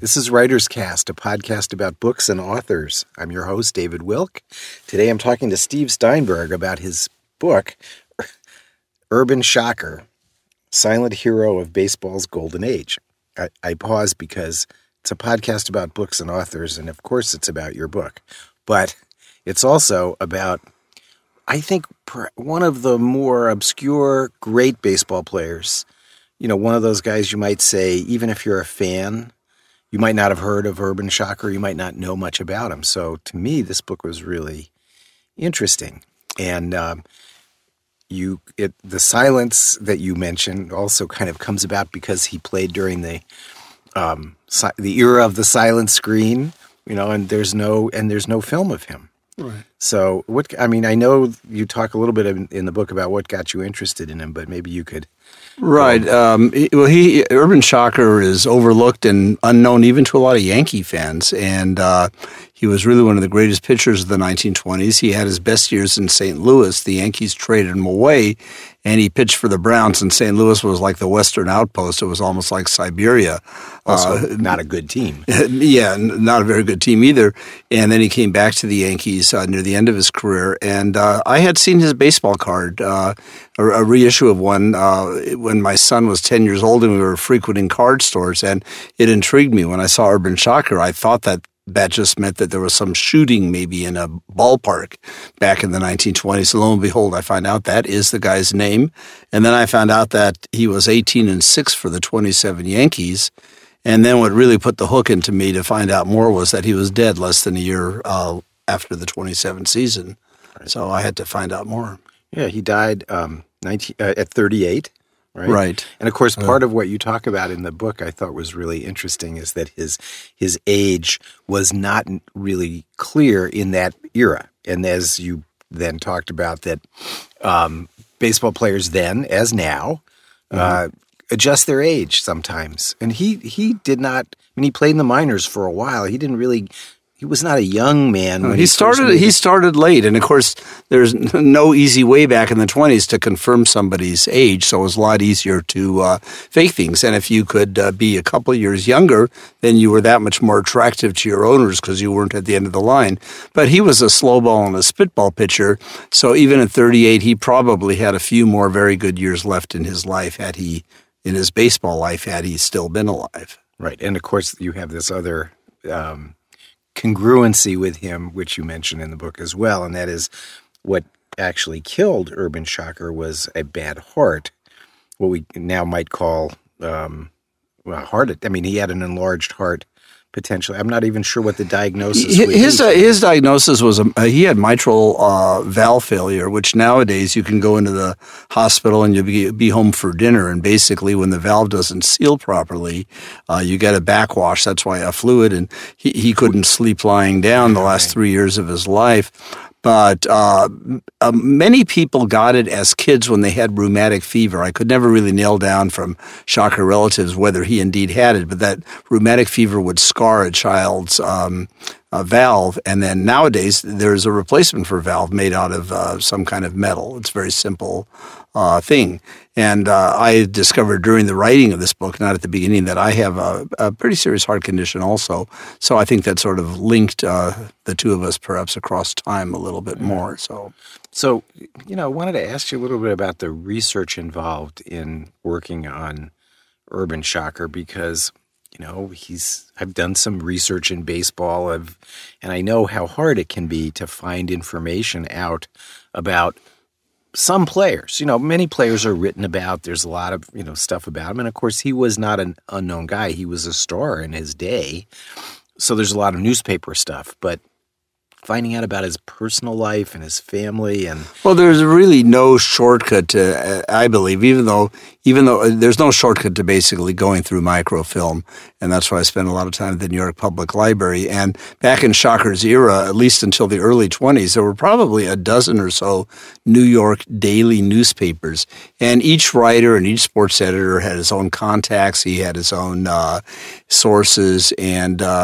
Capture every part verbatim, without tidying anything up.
This is Writer's Cast, a podcast about books and authors. I'm your host, David Wilk. Today I'm talking to Steve Steinberg about his book, Urban Shocker, Silent Hero of Baseball's Golden Age. I, I pause because it's a podcast about books and authors, and of course it's about your book. But it's also about, I think, one of the more obscure, great baseball players. You know, one of those guys you might say, even if you're a fan, you might not have heard of Urban Shocker. You might not know much about him. So to me, this book was really interesting. And um, you, it, the silence that you mentioned also kind of comes about because he played during the um, si- the era of the silent screen. You know, and there's no and there's no film of him. Right. So what? I mean, I know you talk a little bit in, in the book about what got you interested in him, but maybe you could. Right. Um, well, he Urban Shocker is overlooked and unknown even to a lot of Yankee fans, and uh, he was really one of the greatest pitchers of the nineteen twenties. He had his best years in Saint Louis. The Yankees traded him away, and he pitched for the Browns, and Saint Louis was like the Western Outpost. It was almost like Siberia. Also, uh, not a good team. Yeah, not a very good team either. And then he came back to the Yankees uh, near the end of his career, and uh, I had seen his baseball card, uh, a, a reissue of one, uh, when my son was ten years old and we were frequenting card stores, and it intrigued me. When I saw Urban Shocker, I thought that that just meant that there was some shooting maybe in a ballpark back in the nineteen twenties. Lo and behold, I find out that is the guy's name. And then I found out that he was eighteen and six for the twenty-seven Yankees. And then what really put the hook into me to find out more was that he was dead less than a year uh, after the twenty-seven season. Right. So I had to find out more. Yeah, he died um, nineteen, uh, at thirty-eight. Right. Right. And of course, part of what you talk about in the book I thought was really interesting is that his his age was not really clear in that era. And as you then talked about that um, baseball players then, as now, mm-hmm. uh, adjust their age sometimes. And he, he did not, I mean, he played in the minors for a while. He didn't really... He was not a young man. When he, he started. He started late, and of course, there's no easy way back in the twenties to confirm somebody's age. So it was a lot easier to uh, fake things. And if you could uh, be a couple of years younger, then you were that much more attractive to your owners because you weren't at the end of the line. But he was a slow ball and a spitball pitcher. So even at thirty-eight, he probably had a few more very good years left in his life. Had he, in his baseball life, had he still been alive. Right, and of course, you have this other. Um, congruency with him, which you mentioned in the book as well, and that is what actually killed Urban Shocker was a bad heart, what we now might call um, well, heart. I mean, he had an enlarged heart potentially. I'm not even sure what the diagnosis was. His, uh, his diagnosis was a, uh, he had mitral uh, valve failure, which nowadays you can go into the hospital and you'll be, be home for dinner. And basically when the valve doesn't seal properly, uh, you get a backwash. That's why a fluid. And he, he couldn't sleep lying down the last three years of his life. But uh, uh, many people got it as kids when they had rheumatic fever. I could never really nail down from Shocker relatives whether he indeed had it, but that rheumatic fever would scar a child's um, uh, valve. And then nowadays, there's a replacement for valve made out of uh, some kind of metal. It's a very simple uh, thing. And uh, I discovered during the writing of this book, not at the beginning, that I have a, a pretty serious heart condition also. So I think that sort of linked uh, the two of us perhaps across time a little bit more. So, so you know, I wanted to ask you a little bit about the research involved in working on Urban Shocker because, you know, he's I've done some research in baseball, I've, and I know how hard it can be to find information out about some players. You know, many players are written about. There's a lot of, you know, stuff about him. And of course, he was not an unknown guy. He was a star in his day. So there's a lot of newspaper stuff. But finding out about his personal life and his family and well, there's really no shortcut to, I believe, even though even though there's no shortcut to basically going through microfilm, and that's why I spent a lot of time at the New York Public Library. And back in Shocker's era, at least until the early twenties, there were probably a dozen or so New York daily newspapers, and each writer and each sports editor had his own contacts. He had his own uh, sources, and uh,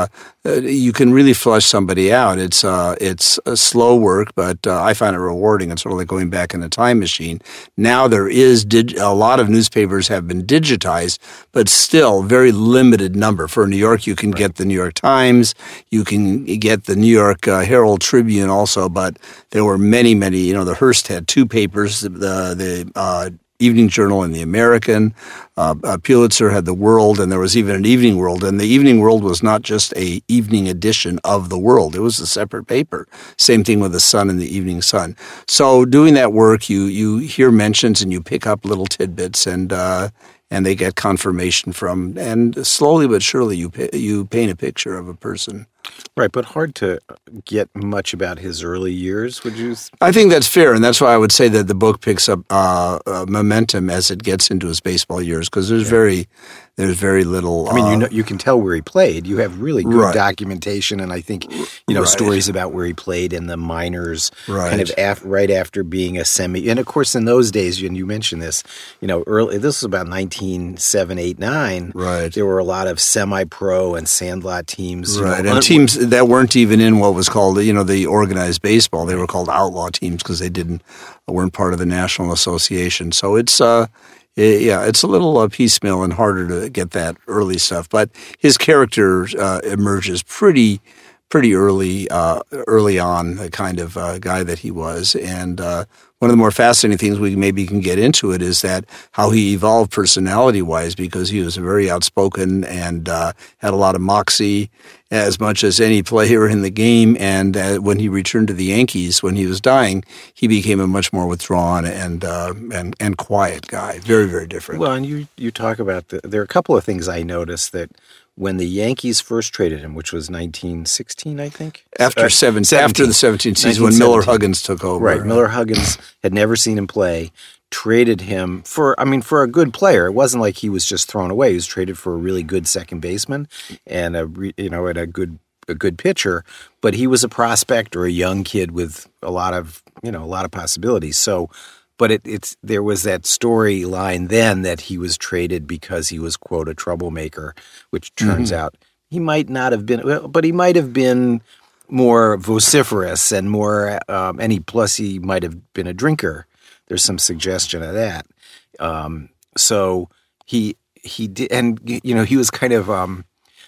uh, you can really flush somebody out. It's uh, it's a slow work, but uh, I find it rewarding. It's sort of like going back in a time machine. Now there is dig- a lot of newspapers have been digitized, but still very limited number. For New York, you can right. get the New York Times, you can get the New York uh, Herald Tribune also, but there were many, many. You know, the Hearst had two papers, the the uh, Evening Journal and the American. Uh, uh, Pulitzer had the World, and there was even an Evening World. And the Evening World was not just a evening edition of the World; it was a separate paper. Same thing with the Sun and the Evening Sun. So doing that work, you you hear mentions and you pick up little tidbits, and uh, and they get confirmation from. And slowly but surely, you you paint a picture of a person. Right, but hard to get much about his early years, would you? I think that's fair, and that's why I would say that the book picks up uh, uh, momentum as it gets into his baseball years, because there's yeah. very, there's very little. I mean, uh, you know, you can tell where he played. You have really good right. documentation, and I think you know right. stories about where he played in the minors, right. kind of af- right after being a semi. And of course, in those days, and you mentioned this, you know, early. This was about nineteen seven, eight, nine. Right. There were a lot of semi-pro and sandlot teams, right, you know, and teams that weren't even in what was called, you know, the organized baseball. They were called outlaw teams because they didn't weren't part of the National Association. So it's uh, it, yeah, it's a little uh, piecemeal and harder to get that early stuff. But his character uh, emerges pretty pretty early uh, early on, the kind of uh, guy that he was, and. Uh, One of the more fascinating things we maybe can get into it is that how he evolved personality-wise, because he was very outspoken and uh, had a lot of moxie as much as any player in the game. And uh, when he returned to the Yankees, when he was dying, he became a much more withdrawn and uh, and, and quiet guy. Very, very different. Well, and you, you talk about the, there are a couple of things I noticed that when the Yankees first traded him, which was nineteen sixteen, I think? After, uh, seven, after the seventeenth season, when Miller Huggins took over. Right. Miller Huggins had never seen him play, traded him for, I mean, for a good player. It wasn't like he was just thrown away. He was traded for a really good second baseman and a, you know, and a good a good pitcher. But he was a prospect or a young kid with a lot of, you know, a lot of possibilities. So, But it, it's there was that storyline then that he was traded because he was, quote, a troublemaker, which turns mm-hmm. out he might not have been, but he might have been more vociferous and more, um, and he, plus he might have been a drinker. There's some suggestion of that. Um, so he, he did, and, you know, he was kind of um,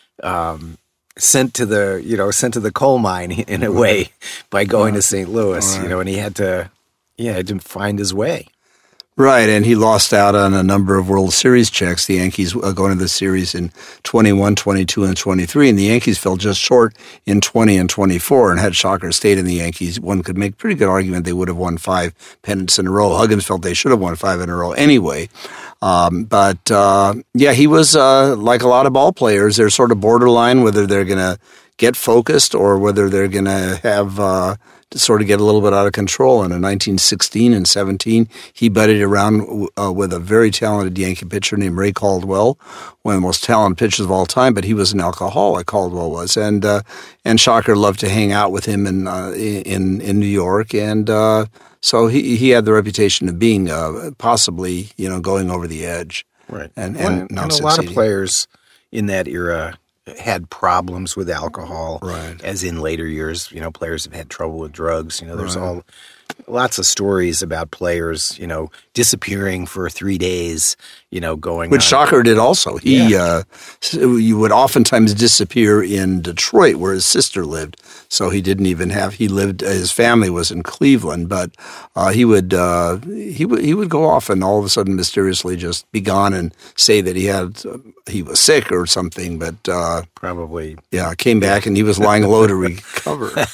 um, sent to the, you know, sent to the coal mine in a way by going to Saint Louis, right. you know, and he had to, Yeah, he didn't find his way. Right, and he lost out on a number of World Series checks. The Yankees uh, going to the series in twenty-one, twenty-two, and twenty-three, and the Yankees fell just short in twenty and twenty-four, and had Shocker stayed in the Yankees, one could make a pretty good argument they would have won five pennants in a row. Huggins felt they should have won five in a row anyway. Um, but, uh, yeah, he was, uh, like a lot of ball players, they're sort of borderline whether they're going to get focused or whether they're going to have uh, to sort of get a little bit out of control. And in nineteen sixteen and seventeen, he buddied around uh, with a very talented Yankee pitcher named Ray Caldwell, one of the most talented pitchers of all time, but he was an alcoholic, Caldwell was. And uh, and Shocker loved to hang out with him in uh, in, in New York. And uh, so he, he had the reputation of being uh, possibly, you know, going over the edge. Right. And, well, and, not and a lot of players in that era had problems with alcohol, right. as in later years, you know, players have had trouble with drugs. You know, there's right. all lots of stories about players, you know, disappearing for three days, you know, going Which on. Shocker did also. He, yeah. uh, you would oftentimes disappear in Detroit where his sister lived. So he didn't even have, he lived, his family was in Cleveland, but uh, he would, uh, he would, he would go off and all of a sudden mysteriously just be gone and say that he had, uh, he was sick or something, but uh, probably, yeah, came back and he was lying low to recover.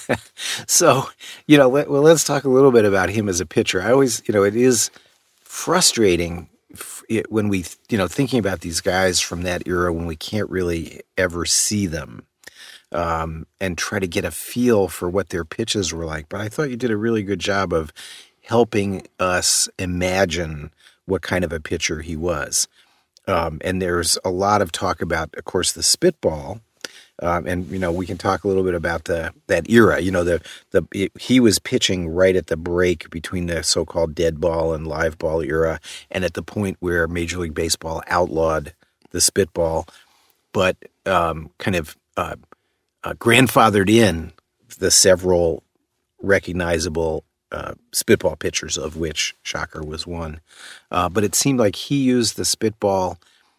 So, you know, let, well, let's talk a little bit about him as a pitcher. I always, you know, it is frustrating when we, you know, thinking about these guys from that era when we can't really ever see them um, and try to get a feel for what their pitches were like. But I thought you did a really good job of helping us imagine what kind of a pitcher he was. Um, and there's a lot of talk about, of course, the spitball. Um, and, you know, we can talk a little bit about the that era. You know, the the it, he was pitching right at the break between the so-called dead ball and live ball era, and at the point where Major League Baseball outlawed the spitball, but um, kind of uh, uh, grandfathered in the several recognizable uh, spitball pitchers, of which Shocker was one. Uh, but it seemed like he used the spitball,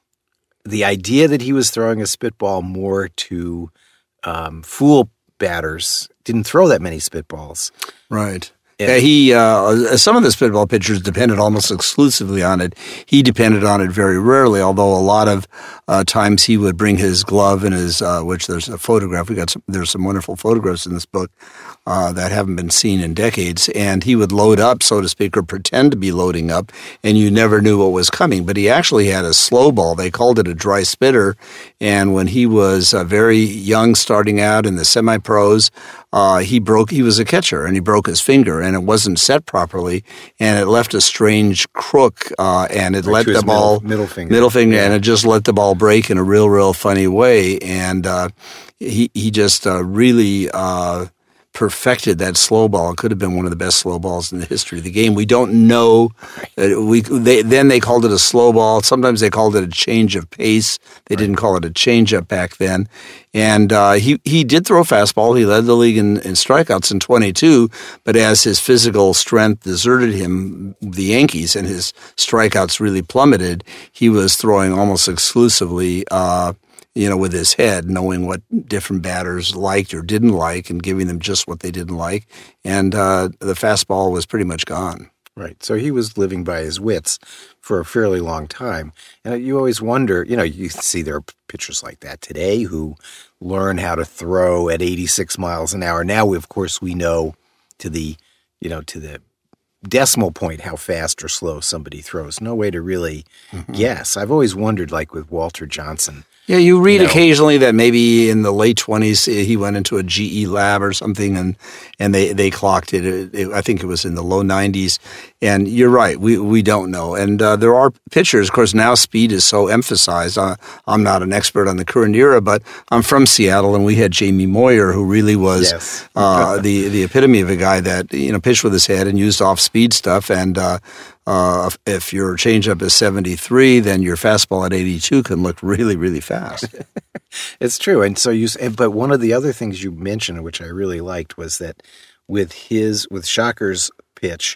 the idea that he was throwing a spitball more to um, fool batters, didn't throw that many spitballs. Right. Yeah, he uh, some of the spitball pitchers depended almost exclusively on it. He depended on it very rarely, although a lot of uh, times he would bring his glove and his, uh, which there's a photograph. We got some, there's some wonderful photographs in this book uh, that haven't been seen in decades, and he would load up, so to speak, or pretend to be loading up, and you never knew what was coming. But he actually had a slow ball. They called it a dry spitter, and when he was uh, very young, starting out in the semi-pros, Uh, he broke, he was a catcher and he broke his finger and it wasn't set properly and it left a strange crook, uh, and it right let the ball, middle, middle finger, middle finger yeah. and it just let the ball break in a real, real funny way. And, uh, he, he just, uh, really, uh, perfected that slow ball. It could have been one of the best slow balls in the history of the game. We don't know. Uh, we they, then they called it a slow ball. Sometimes they called it a change of pace. They right. didn't call it a change-up back then. And uh, he, he did throw fastball. He led the league in, in strikeouts in twenty-two, but as his physical strength deserted him, the Yankees, and his strikeouts really plummeted, he was throwing almost exclusively uh you know, with his head, knowing what different batters liked or didn't like and giving them just what they didn't like. And uh, the fastball was pretty much gone. Right. So he was living by his wits for a fairly long time. And you always wonder, you know, you see there are pitchers like that today who learn how to throw at eighty-six miles an hour. Now, of course, we know to the, you know, to the decimal point how fast or slow somebody throws. No way to really mm-hmm. guess. I've always wondered, like with Walter Johnson. Yeah, you read you know, occasionally that maybe in the late twenties he went into a G E lab or something, and and they, they clocked it. It, it. I think it was in the low nineties. And you're right, we we don't know. And uh, there are pitchers, of course, now speed is so emphasized. Uh, I'm not an expert on the current era, but I'm from Seattle, and we had Jamie Moyer, who really was yes. uh, the the epitome of a guy that, you know, pitched with his head and used off speed stuff. And uh, uh, if your changeup is seventy-three, then your fastball at eighty-two can look really, really fast. It's true. And so you, but one of the other things you mentioned, which I really liked, was that with his, with Shocker's pitch,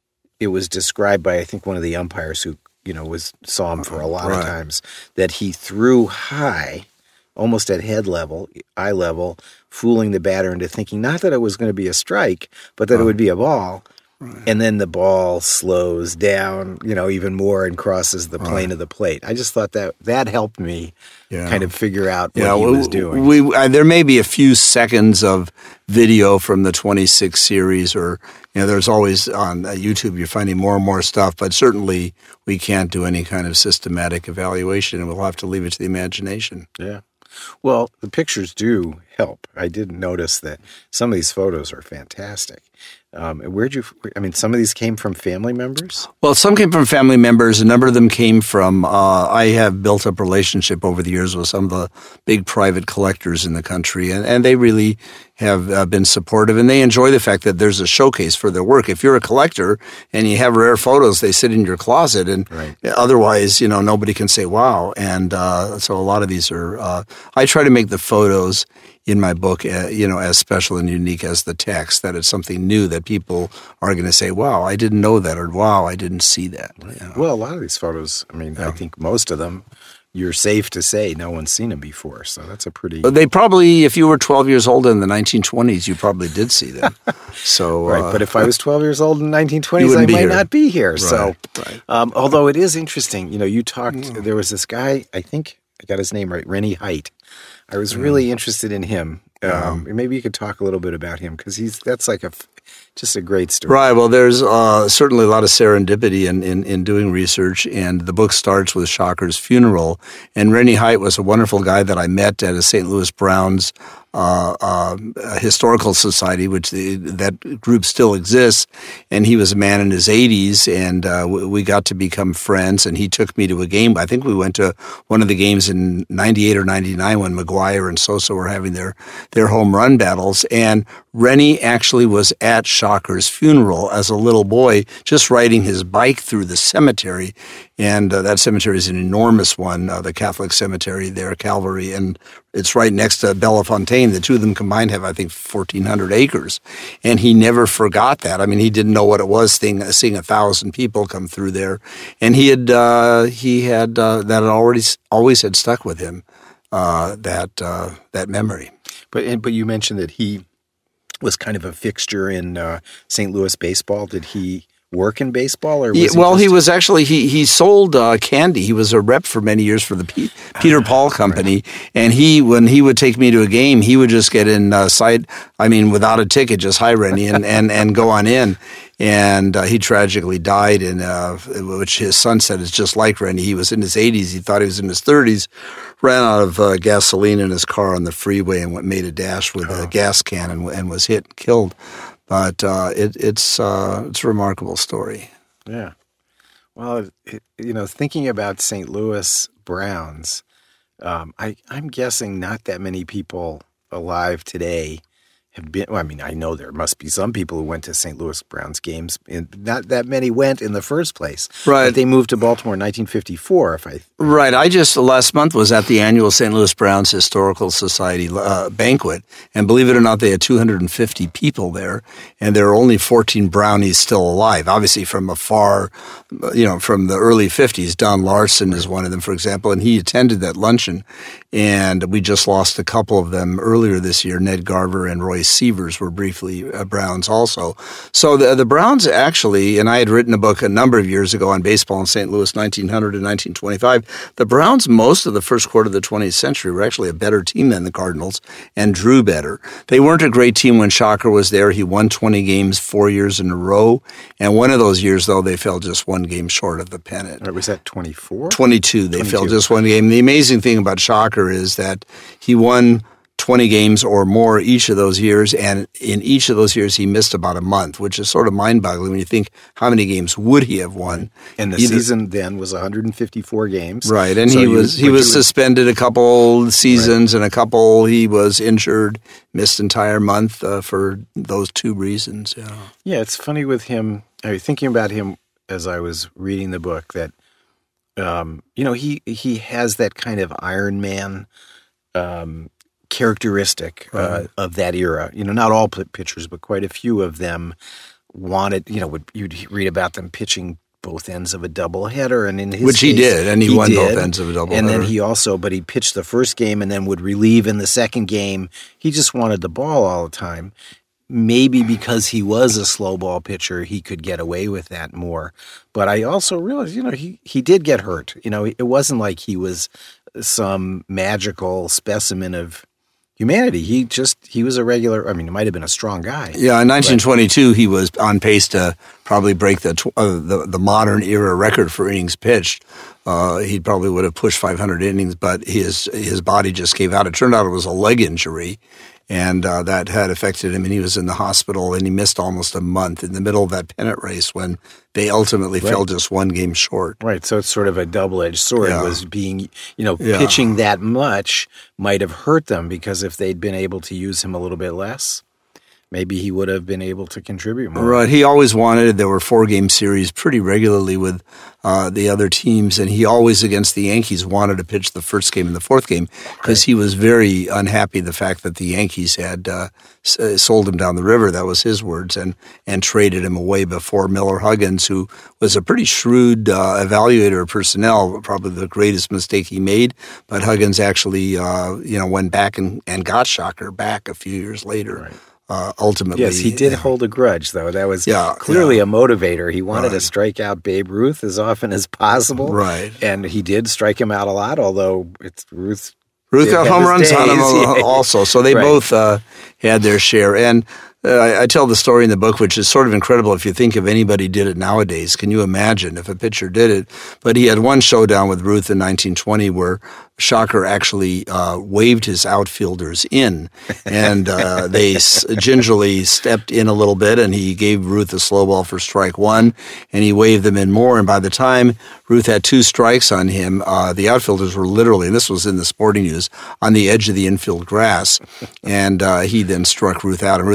it was described by, I think, one of the umpires who, you know, was saw him for a lot right. of times, that he threw high, almost at head level, eye level, fooling the batter into thinking not that it was going to be a strike, but that oh. it would be a ball. Right. And then the ball slows down, you know, even more and crosses the plane right. of the plate. I just thought that that helped me yeah. kind of figure out what yeah, he was doing. We, uh, there may be a few seconds of video from the twenty-six series, or, you know, there's always on YouTube, you're finding more and more stuff, but certainly we can't do any kind of systematic evaluation, and we'll have to leave it to the imagination. Yeah. Well, the pictures do help. I did notice that some of these photos are fantastic. Um, where'd you, I mean, some of these came from family members? Well, some came from family members. A number of them came from, uh, I have built up a relationship over the years with some of the big private collectors in the country, and, and they really have uh, been supportive, and they enjoy the fact that there's a showcase for their work. If you're a collector and you have rare photos, they sit in your closet, and right. otherwise, you know, nobody can say, wow. And uh, so a lot of these are, uh, I try to make the photos in my book, uh, you know, as special and unique as the text, that it's something new that people are going to say, wow, I didn't know that, or wow, I didn't see that. You know? Well, a lot of these photos, I mean, yeah. I think most of them, you're safe to say no one's seen them before. So that's a pretty... But they probably, if you were twelve years old in the nineteen twenties, you probably did see them. So, right, uh, but if I was twelve years old in the nineteen twenties, I might here. not be here. Right, so, right. Um, although it is interesting, you know, you talked, mm. there was this guy, I think I got his name right, Rennie Height. I was really mm. interested in him. Um, um, maybe you could talk a little bit about him, because he's that's like a just a great story. Right. Well, there's uh, certainly a lot of serendipity in, in, in doing research, and the book starts with Shocker's funeral. And Rennie Height was a wonderful guy that I met at a Saint Louis Browns uh, uh, historical society, which the, that group still exists. And he was a man in his eighties, and uh, we got to become friends. And he took me to a game. I think we went to one of the games in ninety-eight or ninety-nine when McGuire and Sosa were having their their home run battles. And Rennie actually was at Shocker's funeral as a little boy, just riding his bike through the cemetery. And uh, that cemetery is an enormous one, uh, the Catholic cemetery there, Calvary, and it's right next to Bellefontaine. The two of them combined have, I think, fourteen hundred acres. And he never forgot that. I mean, he didn't know what it was seeing, seeing a thousand people come through there. And he had, uh, he had uh, that had already, always had stuck with him, uh, that uh, that memory. But but you mentioned that he was kind of a fixture in uh, Saint Louis baseball. Did he work in baseball, or was yeah, he well, just... he was actually he he sold uh, candy. He was a rep for many years for the P- Peter Paul Company, right. And he when he would take me to a game, he would just get in uh, side. I mean, without a ticket, just hi Rennie and and, and go on in. And uh, he tragically died, in uh, which his son said is just like Rennie. He was in his eighties. He thought he was in his thirties. Ran out of uh, gasoline in his car on the freeway and went, made a dash with oh. a gas can and, and was hit and killed. But uh, it, it's uh, it's a remarkable story. Yeah. Well, it, you know, thinking about Saint Louis Browns, um, I, I'm guessing not that many people alive today have been. Well, I mean, I know there must be some people who went to Saint Louis Browns games, and not that many went in the first place. Right. But they moved to Baltimore in nineteen fifty-four. If I right, I just last month was at the annual Saint Louis Browns Historical Society uh, banquet, and believe it or not, they had two hundred fifty people there, and there are only fourteen Brownies still alive. Obviously, from afar, you know, from the early fifties. Don Larson is one of them, for example, and he attended that luncheon. And we just lost a couple of them earlier this year. Ned Garver and Roy Sievers were briefly uh, Browns also. So the the Browns actually, and I had written a book a number of years ago on baseball in Saint Louis, nineteen hundred and nineteen twenty-five. The Browns, most of the first quarter of the twentieth century, were actually a better team than the Cardinals and drew better. They weren't a great team when Shocker was there. He won twenty games four years in a row. And one of those years, though, they fell just one game short of the pennant. Or was that twenty-four? twenty-two. They twenty-two. fell just one game. The amazing thing about Shocker is that he won twenty games or more each of those years, and in each of those years he missed about a month, which is sort of mind-boggling when you think how many games would he have won. And the Either, season then was one hundred fifty-four games. Right, and so he was you, he was you, suspended a couple seasons, right. And a couple he was injured, missed entire month uh, for those two reasons. Yeah, yeah, it's funny with him. I was thinking about him as I was reading the book that, um, you know, he he has that kind of Iron Man um, characteristic uh, right. of that era. You know, not all pitchers, but quite a few of them wanted. You know, would you'd read about them pitching both ends of a doubleheader, and in his which case, he did, and he, he won did. both ends of a doubleheader. And then he also, but he pitched the first game and then would relieve in the second game. He just wanted the ball all the time. Maybe because he was a slow ball pitcher, he could get away with that more. But I also realized, you know, he, he did get hurt. You know, it wasn't like he was some magical specimen of humanity. He just, he was a regular, I mean, he might have been a strong guy. Yeah, in nineteen twenty-two, but he was on pace to probably break the uh, the, the modern era record for innings pitched. Uh, he probably would have pushed five hundred innings, but his his body just gave out. It turned out it was a leg injury. And uh, that had affected him, and he was in the hospital, and he missed almost a month in the middle of that pennant race when they ultimately right. fell just one game short. Right, so it's sort of a double-edged sword. Yeah. Was being, you know, yeah. pitching that much might have hurt them, because if they'd been able to use him a little bit less, maybe he would have been able to contribute more. Right. He always wanted, there were four-game series pretty regularly with uh, the other teams, and he always, against the Yankees, wanted to pitch the first game and the fourth game because he was very unhappy the fact that the Yankees had uh, sold him down the river, that was his words, and, and traded him away before Miller Huggins, who was a pretty shrewd uh, evaluator of personnel, probably the greatest mistake he made, but Huggins actually uh, you know, went back and, and got Shocker back a few years later. Right. Uh, ultimately. Yes, he did hold a grudge, though. That was yeah, clearly yeah. a motivator. He wanted right. to strike out Babe Ruth as often as possible. Right. And he did strike him out a lot, although it's Ruth. Ruth got home runs on him yeah. also. So they right. both uh, had their share. And uh, I, I tell the story in the book, which is sort of incredible if you think if anybody did it nowadays. Can you imagine if a pitcher did it? But he had one showdown with Ruth in nineteen twenty where Shocker actually uh, waved his outfielders in, and uh, they s- gingerly stepped in a little bit, and he gave Ruth a slow ball for strike one, and he waved them in more. And by the time Ruth had two strikes on him, uh, the outfielders were literally, and this was in the Sporting News, on the edge of the infield grass, and uh, he then struck Ruth out, and Ruth was so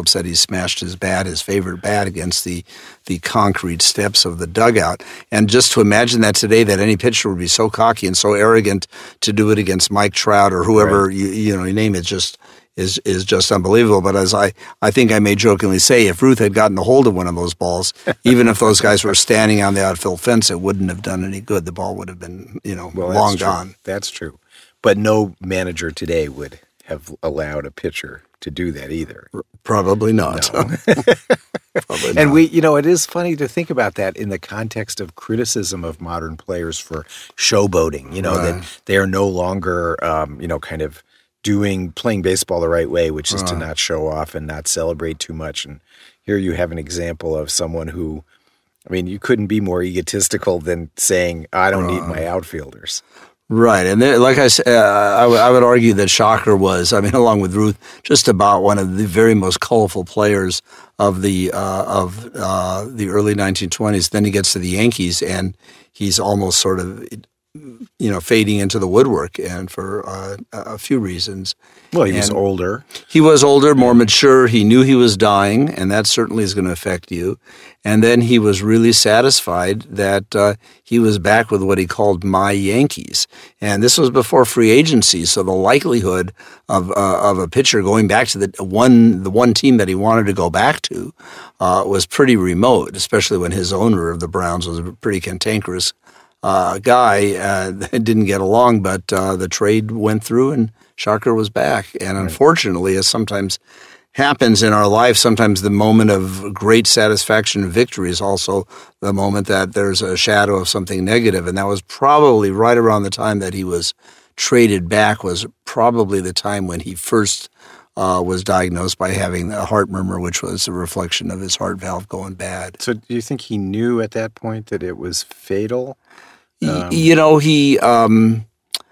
Phillips said he smashed his bat, his favorite bat, against the the concrete steps of the dugout. And just to imagine that today, that any pitcher would be so cocky and so arrogant to do it against Mike Trout or whoever, right. you, you know, you name it, just is is just unbelievable. But as I, I think I may jokingly say, if Ruth had gotten a hold of one of those balls, even if those guys were standing on the outfield fence, it wouldn't have done any good. The ball would have been, you know, well, long that's gone. True. That's true. But no manager today would have allowed a pitcher to do that either. Probably not. No. Probably and not. we, you know, it is funny to think about that in the context of criticism of modern players for showboating, you know, right. that they are no longer, um, you know, kind of doing, playing baseball the right way, which is right. to not show off and not celebrate too much. And here you have an example of someone who, I mean, you couldn't be more egotistical than saying, I don't right. need my outfielders. Right, and there, like I said, uh, I, w- I would argue that Shocker was, I mean, along with Ruth, just about one of the very most colorful players of the uh, of uh, the early nineteen twenties. Then he gets to the Yankees, and he's almost sort of, you know, fading into the woodwork, and for uh, a few reasons. Well, he and was older. He was older, more mature. He knew he was dying, and that certainly is going to affect you. And then he was really satisfied that uh, he was back with what he called my Yankees. And this was before free agency, so the likelihood of uh, of a pitcher going back to the one the one team that he wanted to go back to uh, was pretty remote, especially when his owner of the Browns was a pretty cantankerous uh, guy. Uh, didn't get along, but uh, the trade went through and Shocker was back. And unfortunately, as sometimes happens in our life, sometimes the moment of great satisfaction and victory is also the moment that there's a shadow of something negative. And that was probably right around the time that he was traded back, was probably the time when he first uh, was diagnosed by having a heart murmur, which was a reflection of his heart valve going bad. So do you think he knew at that point that it was fatal? Um, you know, he... Um,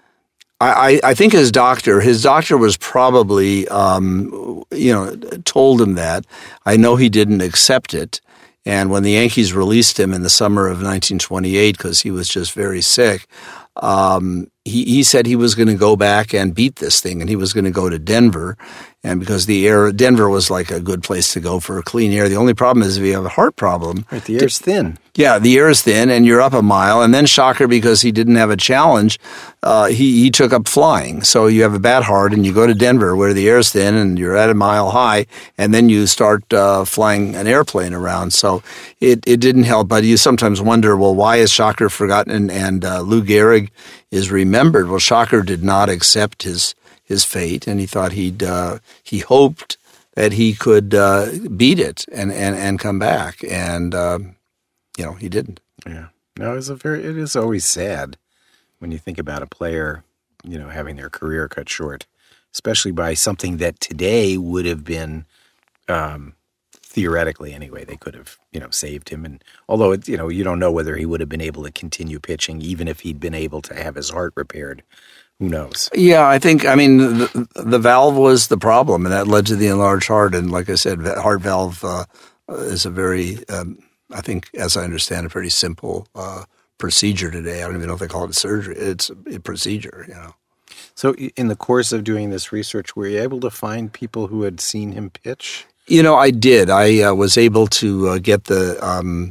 I, I think his doctor, his doctor was probably, um, you know, told him that. I know he didn't accept it. And when the Yankees released him in the summer of nineteen twenty-eight, because he was just very sick, um, he, he said he was going to go back and beat this thing, and he was going to go to Denver. And because the air, Denver was like a good place to go for clean air. The only problem is if you have a heart problem. Right, the air's thin. Yeah, the air is thin, and you're up a mile. And then Shocker, because he didn't have a challenge, uh, he, he took up flying. So you have a bad heart, and you go to Denver where the air is thin, and you're at a mile high, and then you start uh, flying an airplane around. So it, it didn't help. But you sometimes wonder, well, why is Shocker forgotten and, and uh, Lou Gehrig is remembered? Well, Shocker did not accept his his fate, and he thought he'd uh, he hoped that he could uh, beat it and, and, and come back, and uh, you know he didn't. Yeah, no, it's a very it is always sad when you think about a player, you know, having their career cut short, especially by something that today would have been, um, theoretically anyway, they could have you know saved him. And although it, you know you don't know whether he would have been able to continue pitching even if he'd been able to have his heart repaired. Who knows? Yeah, I think, I mean, the, the valve was the problem, and that led to the enlarged heart. And like I said, heart valve uh, is a very, um, I think, as I understand, a pretty simple uh, procedure today. I don't even know if they call it surgery. It's a procedure, you know. So in the course of doing this research, were you able to find people who had seen him pitch? You know, I did. I uh, was able to uh, get the... Um,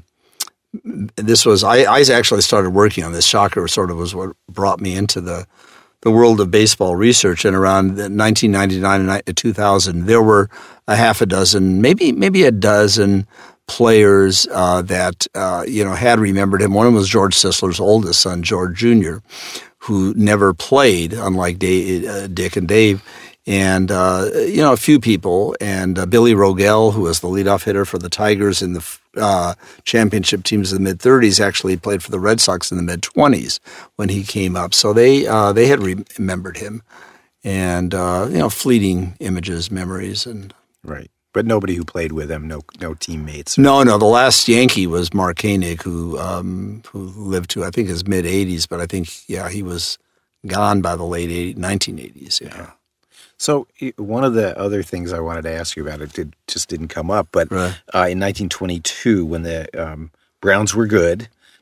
this was, I, I actually started working on this. Shocker sort of was what brought me into the the world of baseball research. And around nineteen ninety-nine and two thousand, there were a half a dozen, maybe maybe a dozen players uh, that uh, you know had remembered him. One of them was George Sisler's oldest son, George Junior, who never played, unlike Dave, uh, Dick and Dave. And, uh, you know, a few people. And uh, Billy Rogel, who was the leadoff hitter for the Tigers in the uh, championship teams in the mid-thirties, actually played for the Red Sox in the mid-twenties when he came up. So they uh, they had remembered him. And, uh, you know, fleeting images, memories. and Right. But nobody who played with him, no no teammates. No, no. The last Yankee was Mark Koenig, who, um, who lived to, I think, his mid-eighties. But I think, yeah, he was gone by the late nineteen eighties, yeah. yeah. So one of the other things I wanted to ask you about, it did, just didn't come up, but right. uh, in nineteen twenty-two, when the um, Browns were good,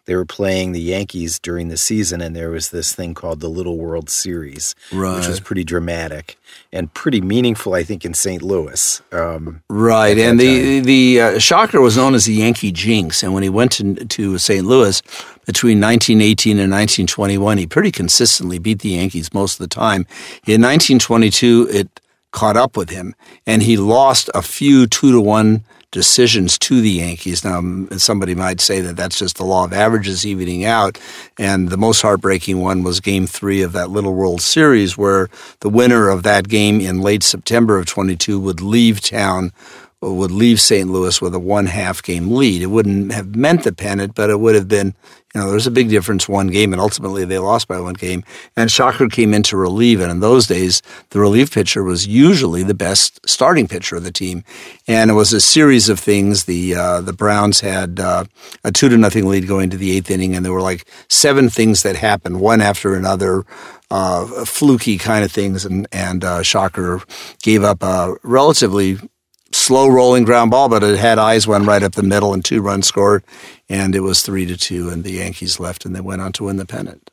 they were playing the Yankees during the season, and there was this thing called the Little World Series, right. which was pretty dramatic and pretty meaningful, I think, in Saint Louis. Um, right, and the time. the uh, Shocker was known as the Yankee Jinx, and when he went to, to Saint Louis between nineteen eighteen and nineteen twenty-one, he pretty consistently beat the Yankees most of the time. In nineteen twenty-two, it caught up with him, and he lost a few two to one decisions to the Yankees. Now, somebody might say that that's just the law of averages evening out, and the most heartbreaking one was Game Three of that Little World Series, where the winner of that game in late September of twenty-two would leave town, would leave Saint Louis with a one-half game lead. It wouldn't have meant the pennant, but it would have been, you know, there's a big difference one game, and ultimately they lost by one game. And Shocker came in to relieve, and in those days, the relief pitcher was usually the best starting pitcher of the team. And it was a series of things. The uh, the Browns had uh, a two to nothing lead going to the eighth inning, and there were like seven things that happened, one after another, uh, fluky kind of things, and, and uh, Shocker gave up a relatively slow rolling ground ball, but it had eyes, went right up the middle, and two runs scored, and it was three to two, and the Yankees left, and they went on to win the pennant.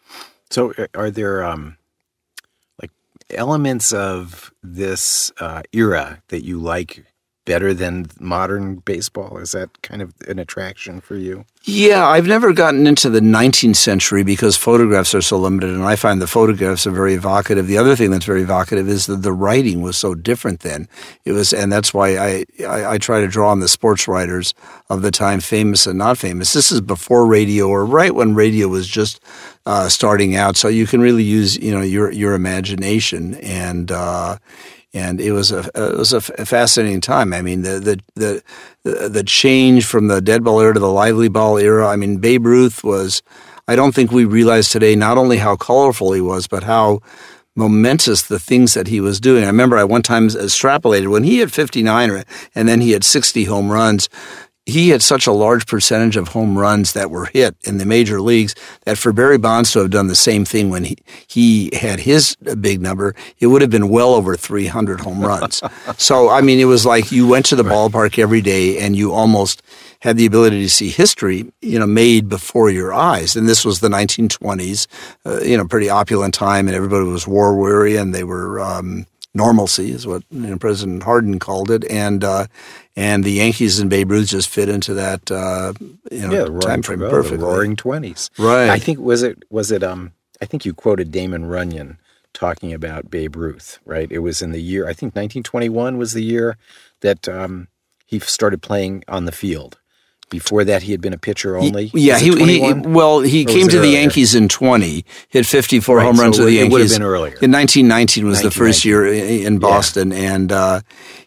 So, are there um, like elements of this uh, era that you like better than modern baseball? Is that kind of an attraction for you? Yeah, I've never gotten into the nineteenth century because photographs are so limited, and I find the photographs are very evocative. The other thing that's very evocative is that the writing was so different then. It was, and that's why I, I, I try to draw on the sports writers of the time, famous and not famous. This is before radio, or right when radio was just uh, starting out, so you can really use, you know, your your imagination, and uh, and it was a it was a fascinating time. I mean, the the the the change from the dead ball era to the lively ball era. I mean, Babe Ruth was, I don't think we realize today not only how colorful he was, but how momentous the things that he was doing. I remember I one time extrapolated when he had fifty-nine and then he had sixty home runs. He had such a large percentage of home runs that were hit in the major leagues that for Barry Bonds to have done the same thing when he, he had his big number, it would have been well over three hundred home runs. So, I mean, it was like you went to the ballpark every day and you almost had the ability to see history, you know, made before your eyes. And this was the nineteen twenties, uh, you know, pretty opulent time, and everybody was war weary, and they were um, normalcy is what, you know, President Hardin called it, and uh, and the Yankees and Babe Ruth just fit into that uh, you know, yeah, the time frame oh, perfectly. The roaring twenties, right? I think was it was it um I think you quoted Damon Runyon talking about Babe Ruth, right? It was in the year, I think nineteen twenty-one was the year that um, he started playing on the field. Before that, he had been a pitcher only. He, yeah, he, he well he or came to the earlier? Yankees in twenty, hit fifty-four right, home runs so with the Yankees. It would have been earlier. In nineteen nineteen was the first year in Boston, yeah. and uh,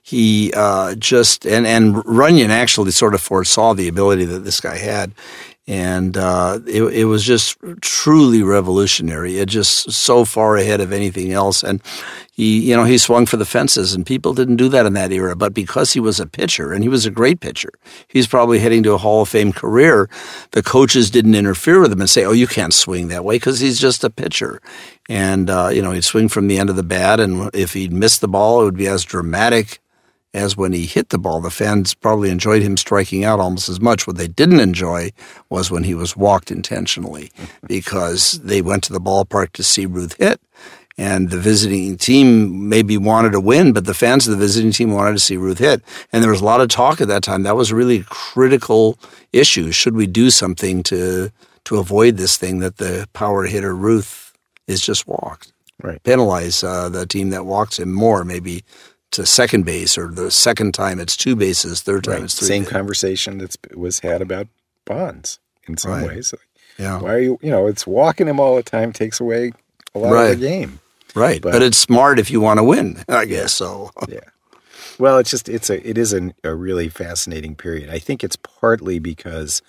he uh, just and and Runyon actually sort of foresaw the ability that this guy had. And uh, it, it was just truly revolutionary. It just so far ahead of anything else. And he, you know, he swung for the fences, and people didn't do that in that era. But because he was a pitcher, and he was a great pitcher, he's probably heading to a Hall of Fame career. The coaches didn't interfere with him and say, "Oh, you can't swing that way," because he's just a pitcher. And uh, you know, he'd swing from the end of the bat, and if he'd missed the ball, it would be as dramatic as when he hit the ball. The fans probably enjoyed him striking out almost as much. What they didn't enjoy was when he was walked intentionally, because they went to the ballpark to see Ruth hit, and the visiting team maybe wanted to win, but the fans of the visiting team wanted to see Ruth hit. And there was a lot of talk at that time. That was a really critical issue. Should we do something to to avoid this thing that the power hitter Ruth is just walked? Right. Penalize uh, the team that walks him more, maybe to second base, or the second time it's two bases, third time right. it's three. Same bases. conversation that was had about Bonds in some right. ways. Yeah. Why are you, you know, it's walking him all the time takes away a lot right. of the game. Right. But, but it's smart if you want to win, I guess. So yeah. Well, it's just, it's a, it is an, a really fascinating period. I think it's partly because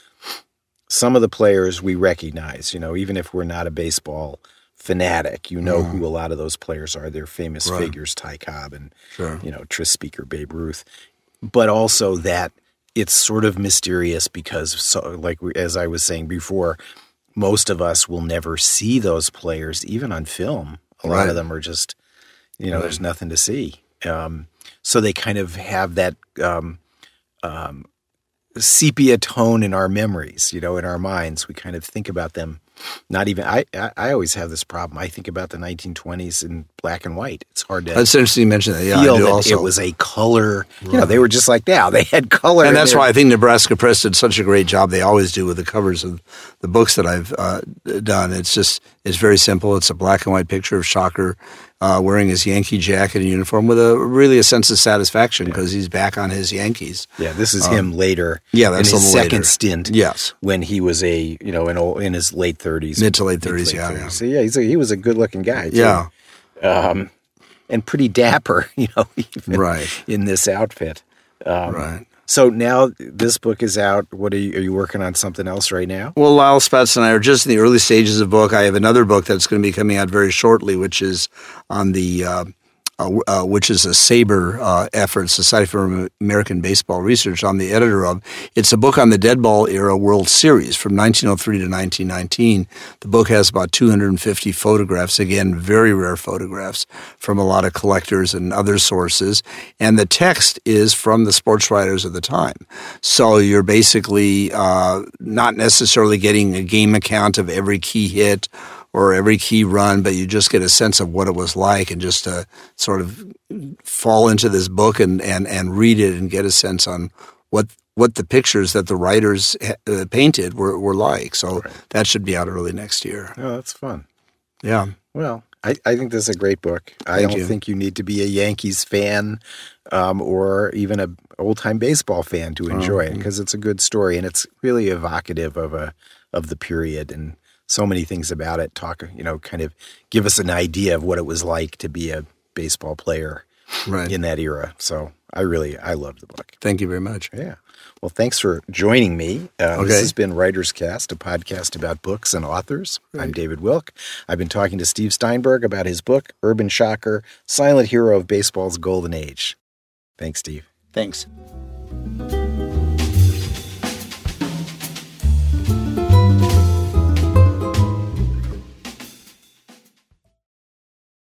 some of the players we recognize, you know, even if we're not a baseball fanatic, you know, mm. who a lot of those players are. They're famous right. figures, Ty Cobb and, sure. you know, Tris Speaker, Babe Ruth. But also that it's sort of mysterious because, so, like we, as I was saying before, most of us will never see those players, even on film. A lot right. of them are just, you know, right. there's nothing to see. Um, so they kind of have that um, um, sepia tone in our memories, you know, in our minds. We kind of think about them. Not even, I, I, I always have this problem. I think about the nineteen twenties in black and white. It's hard to That's interesting you mentioned that. Yeah, feel I do that also. it was a color. Right. You know, they were just like now. They had color. And that's why I think Nebraska Press did such a great job. They always do with the covers of the books that I've uh, done. It's just, it's very simple. It's a black and white picture of Shocker uh, wearing his Yankee jacket and uniform with a really a sense of satisfaction because yeah. he's back on his Yankees. Yeah, this is um, him later. Yeah, that's in his second later. stint. Yes, when he was a you know in old, in his late thirties, mid to late thirties. Yeah, yeah. So yeah, he's a, he was a good looking guy. Too. Yeah, um, and pretty dapper. You know, even right in this outfit. Um, right. So now this book is out. What are you, are you working on something else right now? Well, Lyle Spatz and I are just in the early stages of the book. I have another book that's going to be coming out very shortly, which is on the uh, uh, uh, which is a SABR uh, effort, Society for American Baseball Research. I'm the editor of. It's a book on the dead ball era World Series from nineteen oh three to nineteen nineteen. The book has about two hundred fifty photographs, again, very rare photographs from a lot of collectors and other sources. And the text is from the sports writers of the time. So you're basically uh, not necessarily getting a game account of every key hit or every key run, but you just get a sense of what it was like and just uh, sort of fall into this book and, and, and read it and get a sense on what what the pictures that the writers uh, painted were, were like. So right. that should be out early next year. Oh, that's fun. Yeah. Well, I, I think this is a great book. I Thank don't you. think you need to be a Yankees fan um, or even a old-time baseball fan to enjoy oh, it because it's a good story and it's really evocative of a of the period and so many things about it talk, you know, kind of give us an idea of what it was like to be a baseball player right. in that era. So I really, I love the book. Thank you very much. Yeah. Well, thanks for joining me. Uh, okay. This has been Writer's Cast, a podcast about books and authors. Right. I'm David Wilk. I've been talking to Steve Steinberg about his book, Urban Shocker, Silent Hero of Baseball's Golden Age. Thanks, Steve. Thanks.